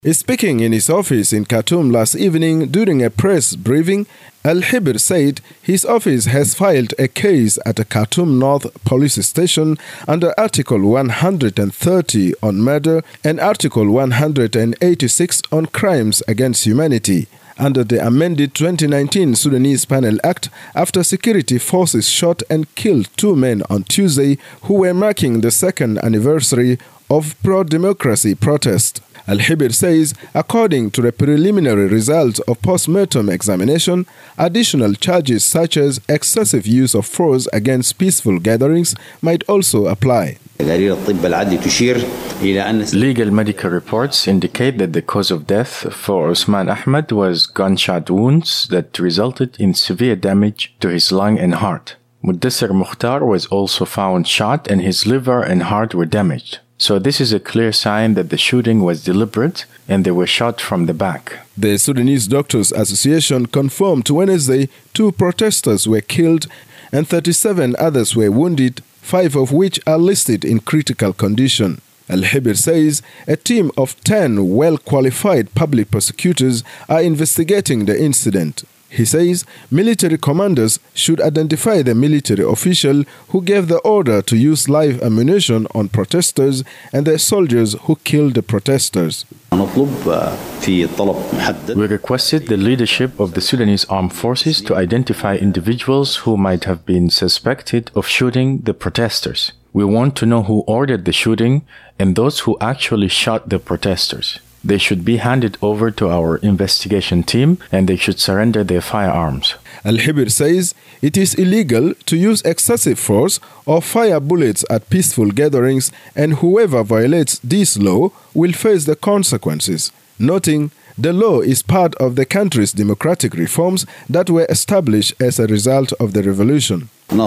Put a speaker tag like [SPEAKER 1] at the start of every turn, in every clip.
[SPEAKER 1] Speaking in his office in Khartoum last evening during a press briefing, Al-Hibr said his office has filed a case at a Khartoum North police station under Article 130 on murder and Article 186 on crimes against humanity under the amended 2019 Sudanese Penal Act after security forces shot and killed two men on Tuesday who were marking the second anniversary of pro-democracy protest. Al-Hibr says, according to the preliminary results of post-mortem examination, additional charges such as excessive use of force against peaceful gatherings might also apply.
[SPEAKER 2] Legal medical reports indicate that the cause of death for Usman Ahmed was gunshot wounds that resulted in severe damage to his lung and heart. Mudassir Mukhtar was also found shot and his liver and heart were damaged. So this is a clear sign that the shooting was deliberate and they were shot from the back.
[SPEAKER 1] The Sudanese Doctors Association confirmed Wednesday 2 protesters were killed and 37 others were wounded, 5 of which are listed in critical condition. Al-Hibr says a team of 10 well-qualified public prosecutors are investigating the incident. He says military commanders should identify the military official who gave the order to use live ammunition on protesters and the soldiers who killed the protesters.
[SPEAKER 2] We requested the leadership of the Sudanese Armed Forces to identify individuals who might have been suspected of shooting the protesters. We want to know who ordered the shooting and those who actually shot the protesters. They should be handed over to our investigation team and they should surrender their firearms.
[SPEAKER 1] Al-Hibr says it is illegal to use excessive force or fire bullets at peaceful gatherings and whoever violates this law will face the consequences, noting the law is part of the country's democratic reforms that were established as a result of the revolution.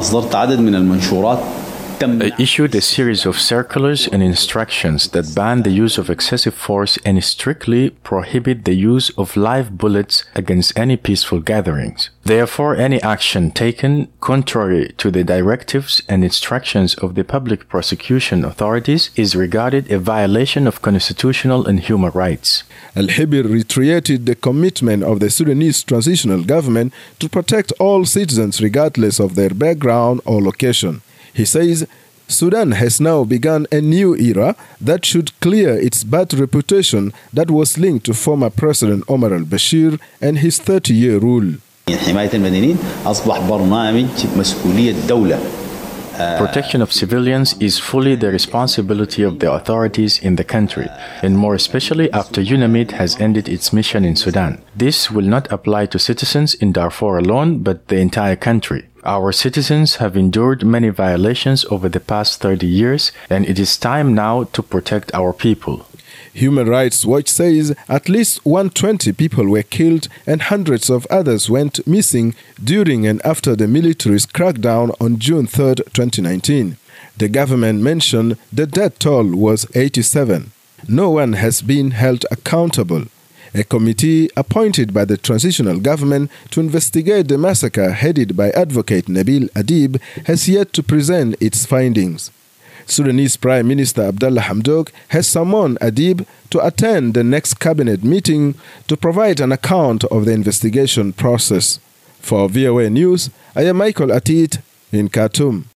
[SPEAKER 2] I issued a series of circulars and instructions that ban the use of excessive force and strictly prohibit the use of live bullets against any peaceful gatherings. Therefore, any action taken contrary to the directives and instructions of the public prosecution authorities is regarded a violation of constitutional and human rights.
[SPEAKER 1] Al-Hibr reiterated the commitment of the Sudanese transitional government to protect all citizens regardless of their background or location. He says Sudan has now begun a new era that should clear its bad reputation that was linked to former President Omar al-Bashir and his 30-year rule.
[SPEAKER 2] Protection of civilians is fully the responsibility of the authorities in the country, and more especially after UNAMID has ended its mission in Sudan. This will not apply to citizens in Darfur alone, but the entire country. Our citizens have endured many violations over the past 30 years, and it is time now to protect our people.
[SPEAKER 1] Human Rights Watch says at least 120 people were killed and hundreds of others went missing during and after the military's crackdown on June 3, 2019. The government mentioned the death toll was 87. No one has been held accountable. A committee appointed by the transitional government to investigate the massacre headed by advocate Nabil Adib has yet to present its findings. Sudanese Prime Minister Abdallah Hamdok has summoned Adib to attend the next cabinet meeting to provide an account of the investigation process. For VOA News, I am Michael Atit in Khartoum.